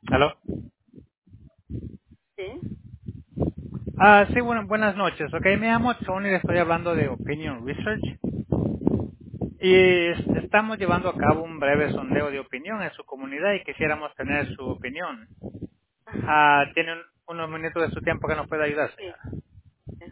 ¿Aló? Sí. Sí, bueno, buenas noches. Ok, me llamo Tony, estoy hablando de Opinion Research y estamos llevando a cabo un breve sondeo de opinión en su comunidad y quisiéramos tener su opinión. Ajá. ¿Tienen unos minutos de su tiempo que nos pueda ayudar, Sí. señora? Sí,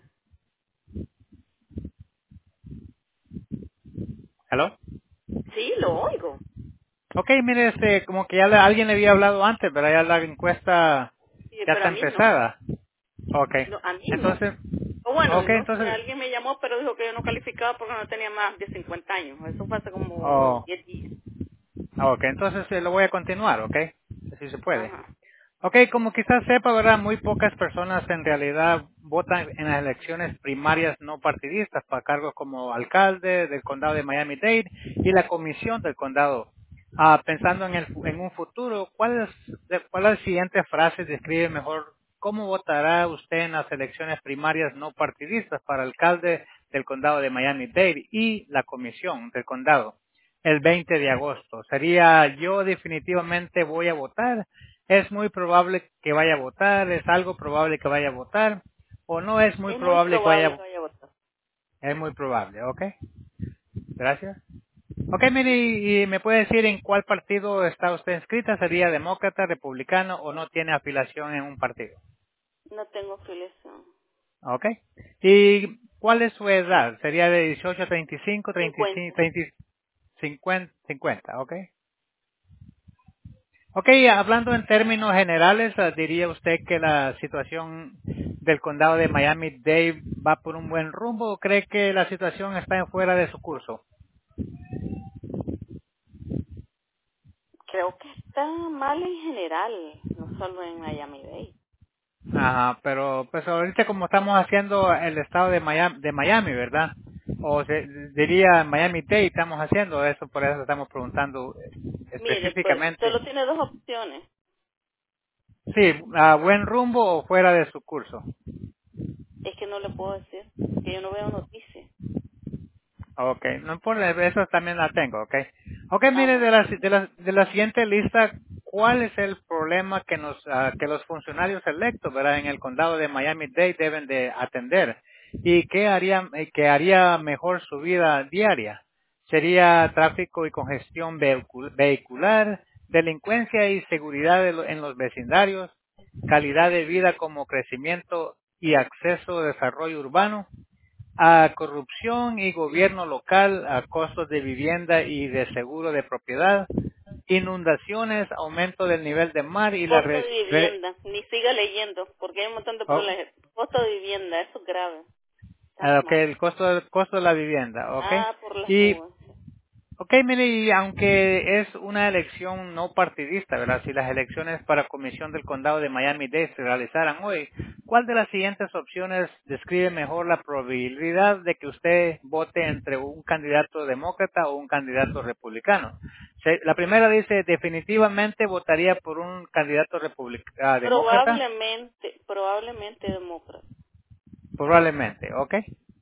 ¿Aló? sí, lo oigo. Ok, mire, como que ya alguien le había hablado antes, pero ya la encuesta Sí, ya pero está a mí no. empezada. Ok, No, a mí no. entonces, O bueno, ok, no sé, entonces, alguien me llamó, pero dijo que yo no calificaba porque no tenía más de 50 años. Eso fue hace como oh, 10 días. ok, entonces lo voy a continuar, ok, si se puede. Ajá. Ok, como quizás sepa, ¿verdad? Muy pocas personas en realidad votan en las elecciones primarias no partidistas para cargos como alcalde del condado de Miami-Dade y la comisión del condado. Pensando en un futuro, ¿cuál de las siguientes frases describe mejor cómo votará usted en las elecciones primarias no partidistas para alcalde del condado de Miami-Dade y la comisión del condado el 20 de agosto? Sería yo definitivamente voy a votar, es muy probable que vaya a votar, es algo probable que vaya a votar, o no es muy Es muy probable que vaya a probable que votar. vaya a votar. Es muy probable, ok. Gracias. Ok, mire, y me puede decir en cuál partido está usted inscrita, sería demócrata, republicano o no tiene afiliación en un partido. No tengo afiliación. Ok. ¿Y cuál es su edad? Sería de 18 a 35, 35, 50. 30, 50, ok. Ok, hablando en términos generales, ¿diría usted que la situación del condado de Miami-Dade va por un buen rumbo o cree que la situación está en fuera de su curso? Creo que está mal en general, no solo en Miami-Dade. Ajá, pero pues ahorita como estamos haciendo el estado de Miami, ¿verdad? Diría Miami-Dade estamos haciendo eso, por eso estamos preguntando Mire, pues específicamente. solo tiene dos opciones. Sí, a buen rumbo o fuera de su curso. Es que no le puedo decir, que yo no veo noticias. Ok, no importa, eso también la tengo, ok. Ok, mire, Ajá. de la siguiente lista, ¿cuál es el problema que los funcionarios electos, verdad, en el condado de Miami-Dade deben de atender? ¿Y qué haría mejor su vida diaria? ¿Sería tráfico y congestión vehicular, delincuencia y seguridad en los vecindarios, calidad de vida como crecimiento y acceso a desarrollo urbano? A corrupción y gobierno local, a costos de vivienda y de seguro de propiedad, inundaciones, aumento del nivel del mar y la Costo de vivienda, ni siga leyendo, porque hay un montón de problemas. Costo de vivienda, eso es grave. Estamos mal. el costo de la vivienda, ¿ok? Ah, por las Y nubes. Sí. Ok, mire, y aunque es una elección no partidista, ¿verdad? Si las elecciones para comisión del condado de Miami-Dade se realizaran hoy, ¿cuál de las siguientes opciones describe mejor la probabilidad de que usted vote entre un candidato demócrata o un candidato republicano? La primera dice, definitivamente votaría por un candidato demócrata, Probablemente demócrata. probablemente, ¿ok?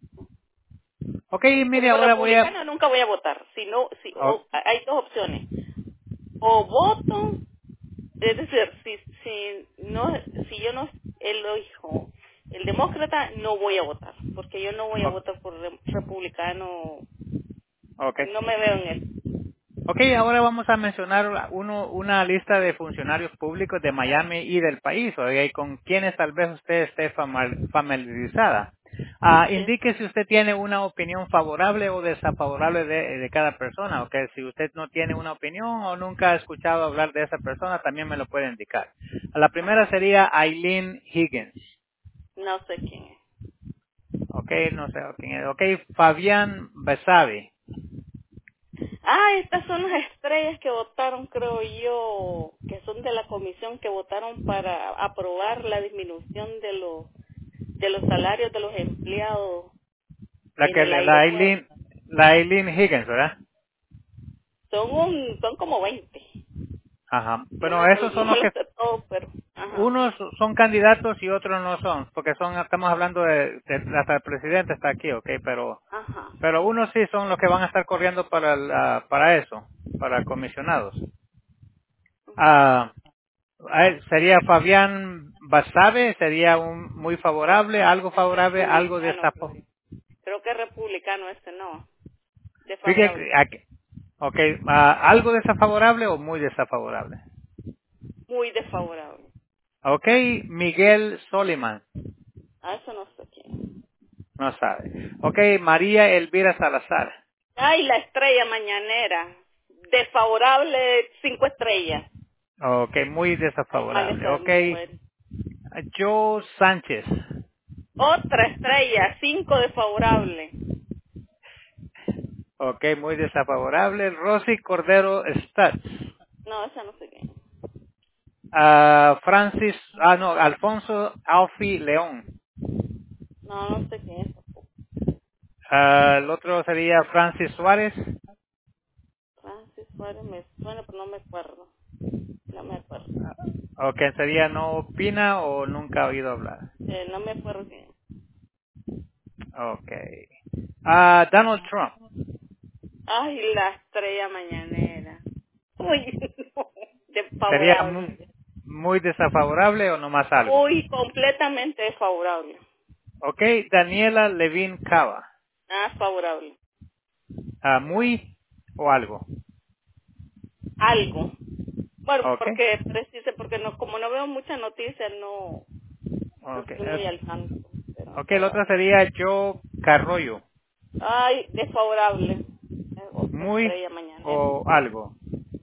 Ok, Porque mire, por ahora voy a... republicano nunca voy a votar. Si no, oh, hay dos opciones. O voto, es decir, si yo no elijo el demócrata, no voy a votar. Porque yo no voy a oh, votar por republicano. ok. No me veo en eso. Ok, ahora vamos a mencionar una lista de funcionarios públicos de Miami y del país, oiga, y con quienes tal vez usted esté familiarizada. Sí. Indique si usted tiene una opinión favorable o desfavorable de cada persona, ok. Si usted no tiene una opinión o nunca ha escuchado hablar de esa persona, también me lo puede indicar. La primera Ajá. sería Eileen Higgins, No sé quién es. ok, no sé quién es, ok. Fabián Besavi, Ah, estas son las estrellas que votaron, creo yo, que son de la comisión que votaron para aprobar la disminución de los salarios de los empleados en el aeropuerto. la Eileen Higgins, ¿verdad? Son como 20. Ajá. No Bueno, me, esos no son me los lo que sé todo, pero ajá, unos son candidatos y otros no son, porque estamos hablando hasta el presidente está aquí, ok, ajá. pero unos sí son los que van a estar corriendo para eso, para comisionados. Ujú. Ah, ¿Sería Fabián Basabe? ¿Sería muy favorable, algo favorable, algo Republicano, desfavorable? creo que es republicano este, no. Fíjate, Desfavorable. ok, ¿algo desfavorable o muy desfavorable? Muy desfavorable. Ok, Miguel Soliman, Ah, eso no sé quién. no sabe. Ok, María Elvira Salazar. Ay, la estrella mañanera. Desfavorable, 5 estrellas. Ok, muy Ay, mal desfavorable. esa Ok, mujer. Joe Sánchez. Otra estrella, 5 desfavorable. Ok, muy desfavorable. Rosy Cordero Stats. No, esa no sé quién. Alfonso Alfi León. No, no sé quién es tampoco. El otro sería Francis Suárez. Francis Suárez me suena, pero no me acuerdo. No me acuerdo. Ok, sería no opina o nunca ha oído hablar. No me acuerdo quién es. Ok. Donald Trump. Ay, la estrella mañanera. Uy, no, ¿Sería desfavorable. muy desfavorable o nomás algo? Uy, completamente desfavorable. Ok, Daniela Levin Cava. Ah, favorable. Muy o algo. Algo. Bueno, Ok. porque precise, porque no, como no veo muchas noticias, no Ok. estoy muy al tanto, pero Ok, el otro favorable. sería Joe Carroyo. Ay, desfavorable. Otra Muy estrella mañanera. o algo.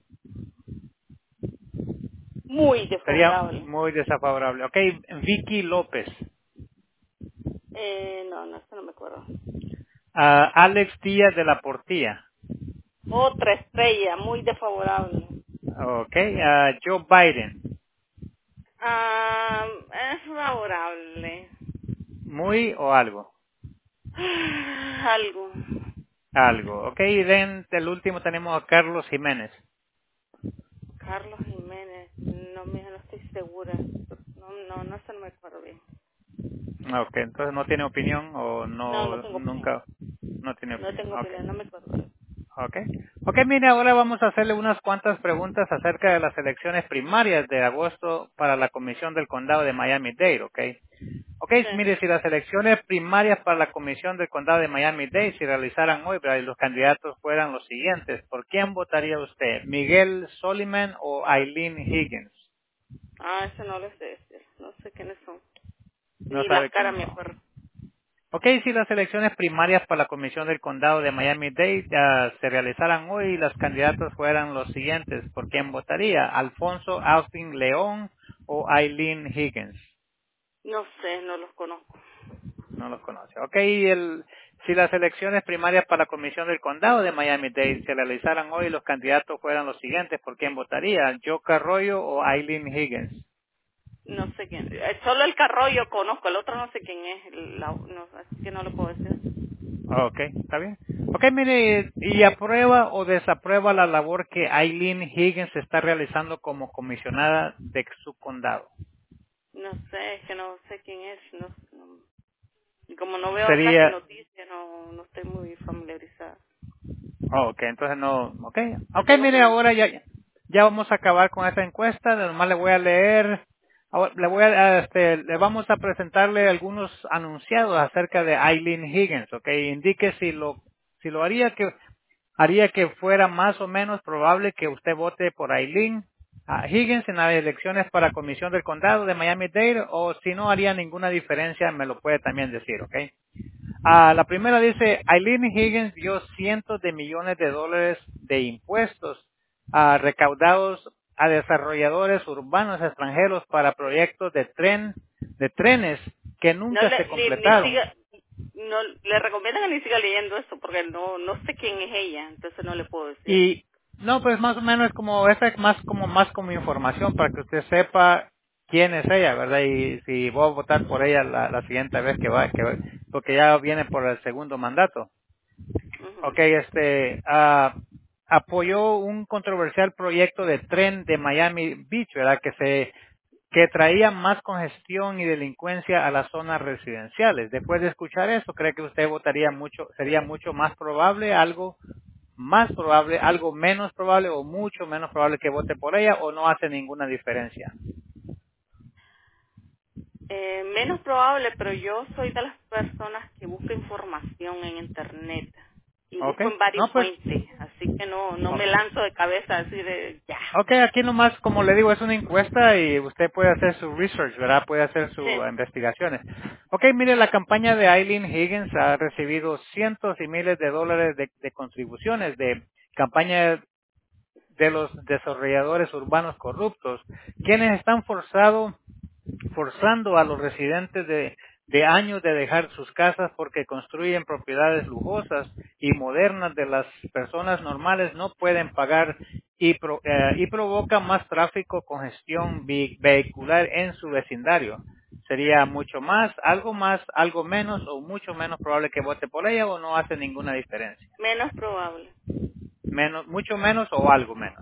Muy Sería desfavorable. muy desfavorable. Ok, Vicky López. No, no, eso no me acuerdo. Alex Díaz de la Portilla. Otra estrella, muy desfavorable. Ok, Joe Biden. Es favorable. Muy o algo. Algo. Algo. Ok, y del último tenemos a Carlos Jiménez. Carlos Jiménez, no, mija, no estoy segura. No, eso no me acuerdo bien. Ok, entonces no tiene opinión o No, no no, tengo opinión. nunca, no tiene No opinión. tengo Ok. opinión, no me acuerdo. Ok. Ok, mire, ahora vamos a hacerle unas cuantas preguntas acerca de las elecciones primarias de agosto para la Comisión del Condado de Miami-Dade, ok. Ok, Sí. mire, si las elecciones primarias para la Comisión del Condado de Miami-Dade se realizaran hoy, ¿verdad? Y los candidatos fueran los siguientes, ¿por quién votaría usted? ¿Miguel Soliman o Eileen Higgins? Eso no lo sé decir. No sé quiénes son. No Ni las sabe caras quiénes me son. acuerdo. Ok, si las elecciones primarias para la Comisión del Condado de Miami-Dade se realizaran hoy y los candidatos fueran los siguientes, ¿por quién votaría? ¿Alfonso Alfin León o Eileen Higgins? No sé, no los conozco. No los conoce. Ok, si las elecciones primarias para la Comisión del Condado de Miami-Dade se realizaran hoy y los candidatos fueran los siguientes, ¿por quién votaría? ¿Joe Carroyo o Eileen Higgins? No sé quién. Solo el Carroyo conozco, el otro no sé quién es. No, así que no lo puedo decir. Ok, está bien. Ok, mire, ¿y aprueba o desaprueba la labor que Eileen Higgins está realizando como comisionada de su condado? No sé, es que no sé quién es. Y como no veo casi Sería, noticias, no estoy muy familiarizada. ok, entonces no, ok. No Ok, tengo mire, opinión. ahora ya vamos a acabar con esa encuesta, nomás le voy a leer, le vamos a presentarle algunos anunciados acerca de Eileen Higgins, ok, indique si lo haría que fuera más o menos probable que usted vote por Eileen Higgins en las elecciones para Comisión del Condado de Miami-Dade o si no haría ninguna diferencia, me lo puede también decir, ¿ok? La primera dice, Eileen Higgins dio cientos de millones de dólares de impuestos recaudados a desarrolladores urbanos extranjeros para proyectos de trenes que No nunca se ni completaron. siga, no le recomiendo que ni siga leyendo eso porque no sé quién es ella, entonces no le puedo decir. Y no, pues más o menos es como, esa es más como información para que usted sepa quién es ella, ¿verdad? Y si voy a votar por ella la siguiente vez porque ya viene por el segundo mandato. Ujú. Ok, apoyó un controversial proyecto de tren de Miami Beach, ¿verdad? Que traía más congestión y delincuencia a las zonas residenciales. Después de escuchar eso, ¿cree que usted sería mucho más probable, algo menos probable o mucho menos probable que vote por ella o no hace ninguna diferencia? Menos probable, pero yo soy de las personas que busca información en internet y Ok. busco en varias No, pues, fuentes, así que no oh, me lanzo de cabeza así de ya. ok, aquí nomás, como le digo, es una encuesta y usted puede hacer su research, ¿verdad? Puede hacer sus Sí, investigaciones. Ok, mire, la campaña de Eileen Higgins ha recibido cientos y miles de dólares de contribuciones de campaña de los desarrolladores urbanos corruptos, quienes están forzando a los residentes de años de dejar sus casas porque construyen propiedades lujosas y modernas de las personas normales no pueden pagar y provoca más tráfico, congestión vehicular en su vecindario. Sería más, algo menos o mucho menos probable que vote por ella o no hace ninguna diferencia. menos probable. Mucho menos o algo menos.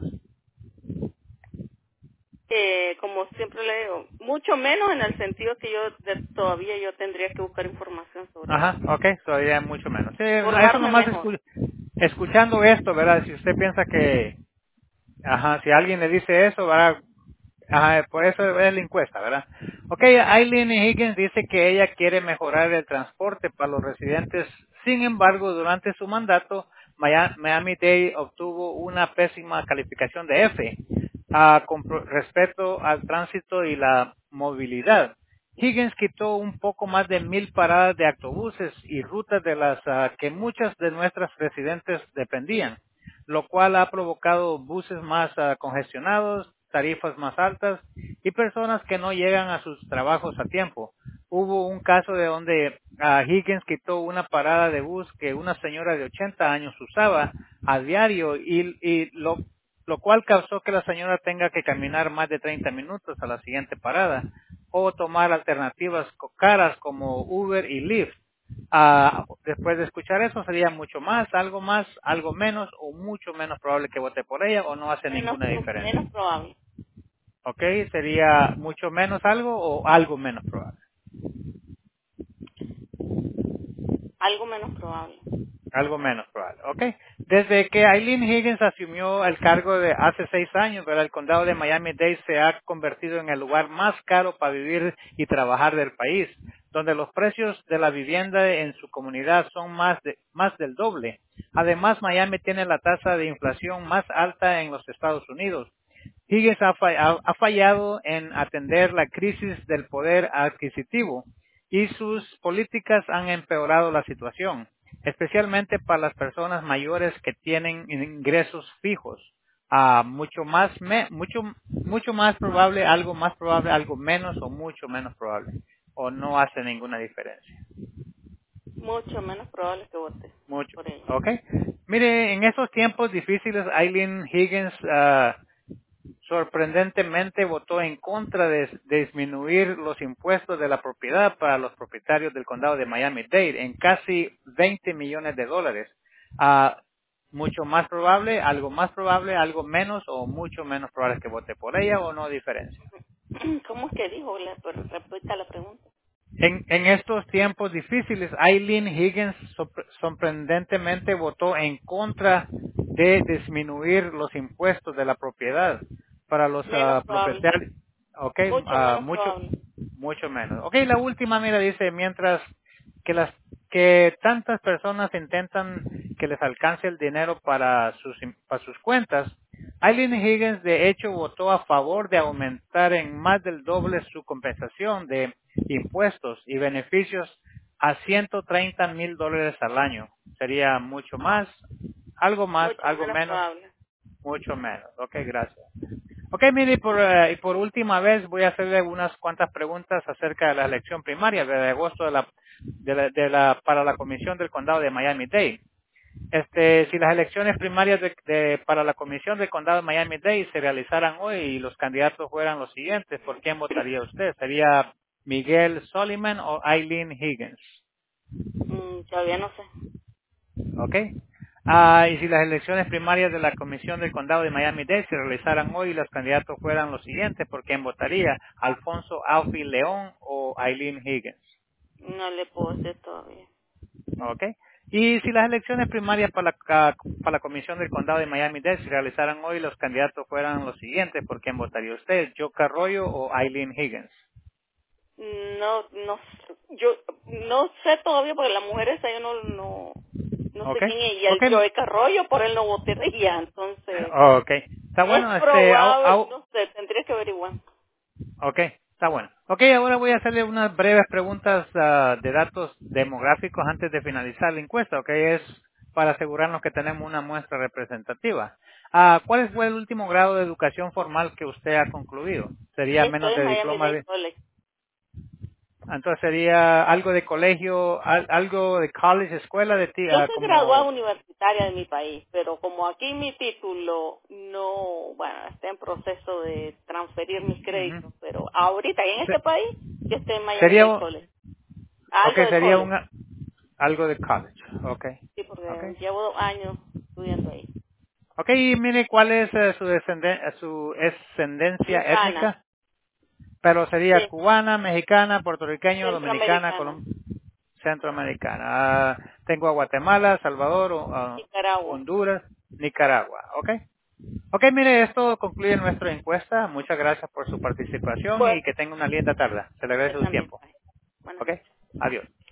Como siempre le digo, mucho menos en el sentido que todavía yo tendría que buscar información sobre eso. Ajá, ok, todavía mucho menos. Sí, eso Formarme nomás mejor. escuchando esto, ¿verdad? Si usted piensa que, ajá, si alguien le dice eso, ¿verdad? Ajá, por eso es la encuesta, ¿verdad? Ok, Eileen Higgins dice que ella quiere mejorar el transporte para los residentes. Sin embargo, durante su mandato, Miami-Dade obtuvo una pésima calificación de F respecto al tránsito y la movilidad. Higgins quitó un poco más de 1,000 paradas de autobuses y rutas de las que muchas de nuestras residentes dependían, lo cual ha provocado buses más congestionados, tarifas más altas y personas que no llegan a sus trabajos a tiempo. Hubo un caso de donde Higgins quitó una parada de bus que una señora de 80 años usaba a diario y lo cual causó que la señora tenga que caminar más de 30 minutos a la siguiente parada o tomar alternativas caras como Uber y Lyft. Después de escuchar eso sería más, algo menos o mucho menos probable que vote por ella o no hace ninguna diferencia. Menos probable. ¿Ok? Sería mucho menos algo o algo menos probable. Algo menos probable. Algo menos probable, ¿ok? Desde que Eileen Higgins asumió el cargo de hace 6 años, ¿verdad? El condado de Miami-Dade se ha convertido en el lugar más caro para vivir y trabajar del país, donde los precios de la vivienda en su comunidad son más del doble. Además, Miami tiene la tasa de inflación más alta en los Estados Unidos. Higgins ha fallado en atender la crisis del poder adquisitivo y sus políticas han empeorado la situación, especialmente para las personas mayores que tienen ingresos fijos. Mucho más probable, algo menos o mucho menos probable, o no hace ninguna diferencia. Mucho menos probable que vote Mucho, por ella. ¿ok? Mire, en esos tiempos difíciles, Eileen Higgins sorprendentemente votó en contra de disminuir los impuestos de la propiedad para los propietarios del condado de Miami-Dade en casi 20 millones de dólares. Ah, mucho más probable, algo menos o mucho menos probable que vote por ella o no diferencia. ¿Cómo es que dijo? Repita la pregunta. En estos tiempos difíciles, Eileen Higgins sorprendentemente votó en contra de disminuir los impuestos de la propiedad para los Menos probable. propietarios. Ok, Mucho menos probable. mucho menos. Ok, la última, mira, dice, mientras que tantas personas intentan que les alcance el dinero para sus cuentas, Eileen Higgins de hecho votó a favor de aumentar en más del doble su compensación de impuestos y beneficios a $130,000 al año. Sería más, Mucho algo menos menos, probable. mucho menos. Ok, gracias. Ok, mire, y por última vez voy a hacerle unas cuantas preguntas acerca de la elección primaria de agosto para la Comisión del Condado de Miami-Dade. Si las elecciones primarias para la Comisión del Condado de Miami-Dade se realizaran hoy y los candidatos fueran los siguientes, ¿por quién votaría usted? ¿Sería Miguel Soliman o Eileen Higgins? Todavía no sé. ¿Ok? Y si las elecciones primarias de la Comisión del Condado de Miami-Dade se realizaran hoy y los candidatos fueran los siguientes, ¿por quién votaría? ¿Alfonso Alfie León o Eileen Higgins? No le puedo decir todavía. ¿Ok? Y si las elecciones primarias para la Comisión del Condado de Miami-Dade se realizaran hoy y los candidatos fueran los siguientes, ¿por quién votaría usted? ¿Joe Carroyo o Eileen Higgins? No, yo no sé todavía porque la mujer esa yo no sé Okay. quién es. Y el Okay. Joe Carrollo por él no votaría, entonces Okay. Está es bueno, probable, no sé, tendría que averiguar. ok, está bueno. Ok, ahora voy a hacerle unas breves preguntas de datos demográficos antes de finalizar la encuesta, ok, es para asegurarnos que tenemos una muestra representativa. ¿Cuál fue el último grado de educación formal que usted ha concluido? ¿Sería Estoy menos en de Miami diploma Dade de... College. Entonces sería algo de colegio, algo de college, escuela de ti, Yo soy graduada como... universitaria de mi país, pero como aquí mi título no, bueno, está en proceso de transferir mis Ujú. créditos, pero ahorita en este Se- país yo estoy en Miami Sería, Dade College. ok, Algo de sería college, algo de college, ok, sí, ok. porque llevo 2 años estudiando ahí. Ok, y mire cuál es su ascendencia Cubana, étnica, pero sería sí, cubana, mexicana, puertorriqueño, dominicana, centroamericana, centroamericana. Tengo a Guatemala, Salvador, Nicaragua. Honduras, Nicaragua, ok. Ok, mire, esto concluye nuestra encuesta. Muchas gracias por su participación Bueno, y que tenga una linda tarde. Se le agradece usted su también. tiempo. Bye. Buenas Ok, noches. adiós.